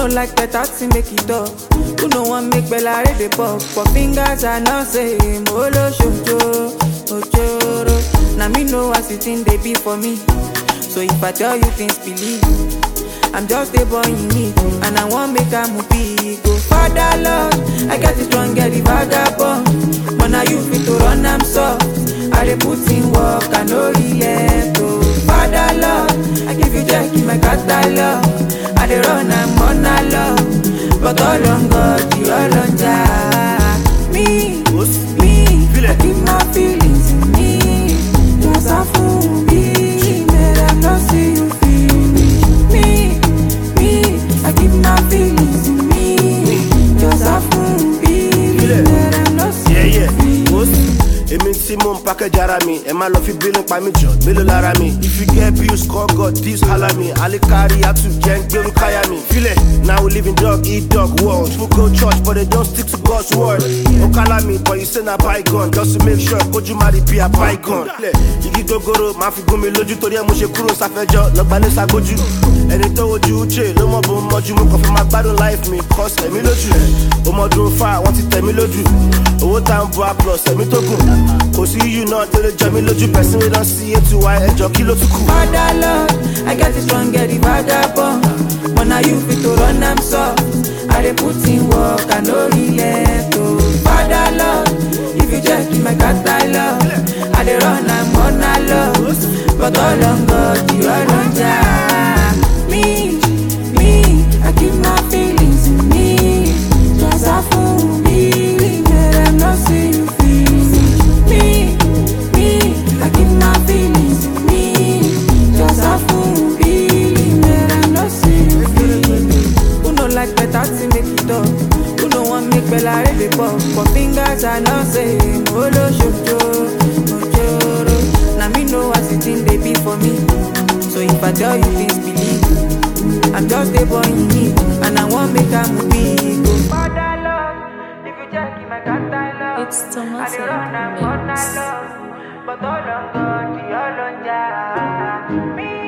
no like better to make it up. Who no one make Bella ready the pop. For fingers I now say Molo Shonjo, Ojoro. Now me know what it in they be for me. So if I tell you things, believe. I'm just a boy in need, and I want make a movie. Go Father Lord, I get it strong, get the vagabond. But now you fit to run, I'm soft. I dey put in work, I no relent. Oh Father Lord, I give you jack in my catalog. I dey run, I'm on a love. But all on God, you all on Jah. Me, I keep my feelings in me. Just a fool, be, man, I not see you finish. Me, I keep my feelings in me. Just a fool, be, man, I not see you finish. Èmi tí mo ń package ara mi, ẹ má lọ fi bílín pa mí jọ, mélòó lára mi. If you get bills, call God, this holla me. Alikari atu jẹ́ ń gbérú káyà mi. Fílẹ̀, now we live in dog eat dog world. People go church but they don't stick to God's word. Ó kálá mi but you say na bygone, just to make sure kójú má rí bí a bygone. Igi gogoro máa fi gún mi lójú torí ẹ mo ṣe kúrò sáfẹ́jọ́ lọ́gbàlẹ̀ ságbójú. Ẹni tó wojú Uche ló mọ̀ bó ń mọ́jú mo kàn fi máa gbádùn life mi cause ẹ̀mí lójú. Ọmọdún fà wọ́n ti tẹ̀ mí lójú. Owó tá ń bọ́ a plus ẹ̀mí tó gùn. Kò sí you náà tó lè jọ mí lójú person wey don see it why ẹjọ́ kí ló tún kù. Father Lord, I get it strong, get the vagabond. But now you fit to run, I'm soft. I dey put in work, I no relent. Oh Father Lord, if you check in my catalog, I dey run, I'm on a love. But all on God, you all on Jah. Me, I keep my feelings in me. Just a fool, me, man, I'm not see you finish. Me, I keep my feelings in me. Just a fool, be, man, I'm not see you finish. Who no like better to make it up? Who no want make Bella ready the pop? For fingers I now say Molo Shonjo, Ojoro. Now me know what it in they be for me. So if I tell you things, believe. I'm just a boy in need, and I want make a movie. Go Father Lord, if you check in my catalog, It's Thomas I dey run, I'm on a love. But all on God, all on Jah. Me,